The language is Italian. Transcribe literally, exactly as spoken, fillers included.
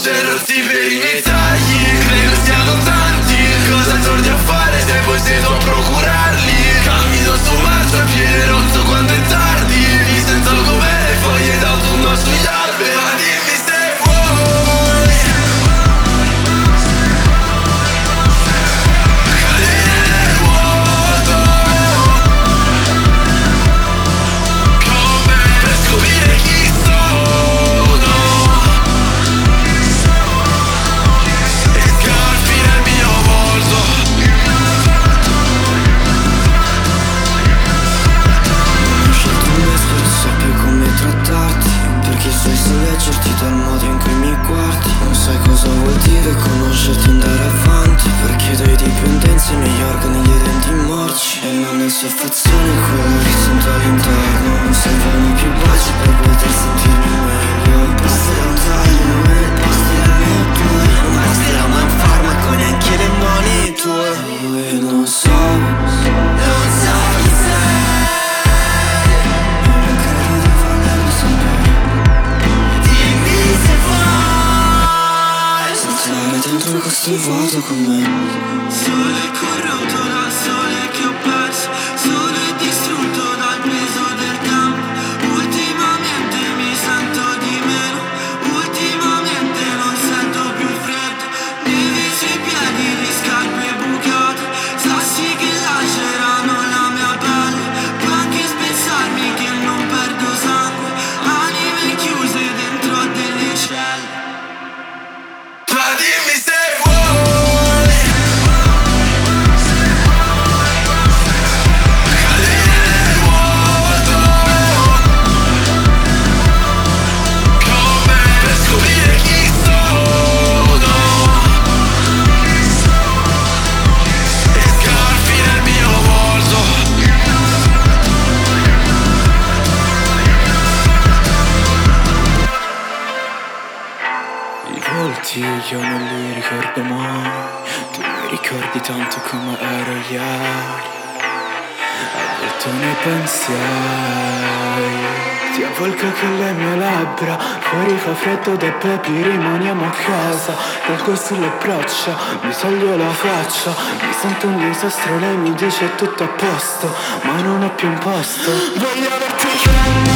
Cerrarsi per i miei tagli, credo siano tanti. Cosa torni a fare se poi sei tu a procurarli? Cammino su marciapiede rotto quando è tardi. Mi sento come le foglie d'autunno sugli alberi. Ma dimmi se vuoi cadere nel vuoto con me per scoprire chi sono e scarpi nel mio volto. Non ho scelto un mese, non so più come trattarti, perché sai se leggerti dal modo in cui mi guardi. Non sai cosa vuol dire conoscerti e andare avanti, perché dai dipendenze i miei organi li rendi morci. E non è soddisfazione quello che sento all'interno. Non servono più baci per poter sentirmi meglio. Basterà un taglio, non me ne basterà due. Non basterà mai un farmaco, neanche i demoni tuoi. E non so, non so chi sei. Non credo di volerlo sapere. Dimmi se vuoi saltare dentro questo vuoto con me. Sole corrotto dal sole che ho perso, sole distrutto dal peso del tempo. Ultimamente mi sento di meno, ultimamente non sento più il freddo. Neve sui piedi di scarpe bucate, sassi che lacerano la mia pelle. Può anche spezzarmi che non perdo sangue, anime chiuse dentro a delle celle. Ma dimmi se vuoi cadere nel vuoto con me per scoprire chi sono e scarpi nel mio volto. I volti io non li ricordo mai, tu mi ricordi tanto come ero ieri. Avvolto nei pensieri, ti avvolgo con le mie labbra. Fuori fa freddo da baby, rimaniamo a casa. Calco sulle braccia, mi taglio la faccia. Mi sento un disastro, lei mi dice tutto a posto, ma non ho più un posto. Voglio averti con me.